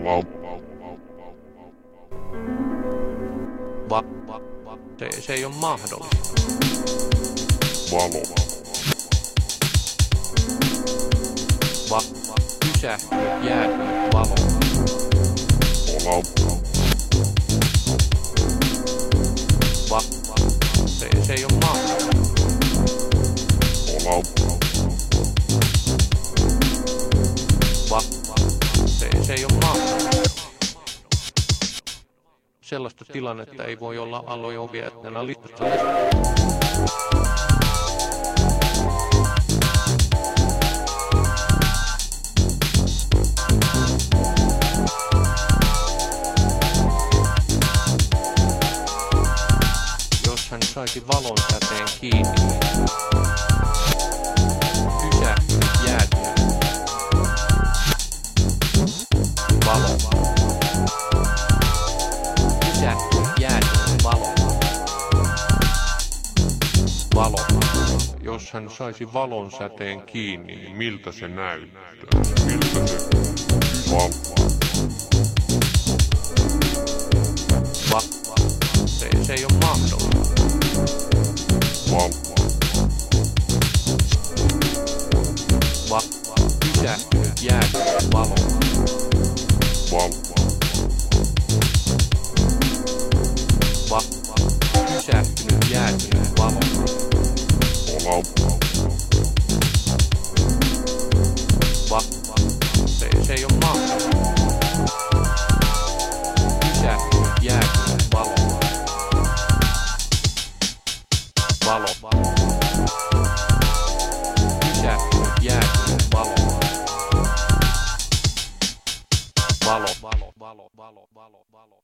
Se ei ole mahdollista. Pysähtynyt, jäätynyt valo. Se ei ole mahdollista. Se ei ole mahdollista. Sellaista tilannetta ei voi olla alojen viettänä listassa. Jos hän saisi valon säteen kiinni. Pysähtynyt, jäätynyt. Valo. Pysähtynyt, jäätynyt valo. Valo. Jos hän saisi valon säteen kiinni, niin miltä se näyttää? Miltä se se ei ole mahdollista. Pysähtynyt, jäätynyt valo. Pysähtynyt, jäätynyt valo. Se ei ole mahdollista. Pysähtynyt, jäätynyt valo. Pysähtynyt, jäätynyt valo. Valo.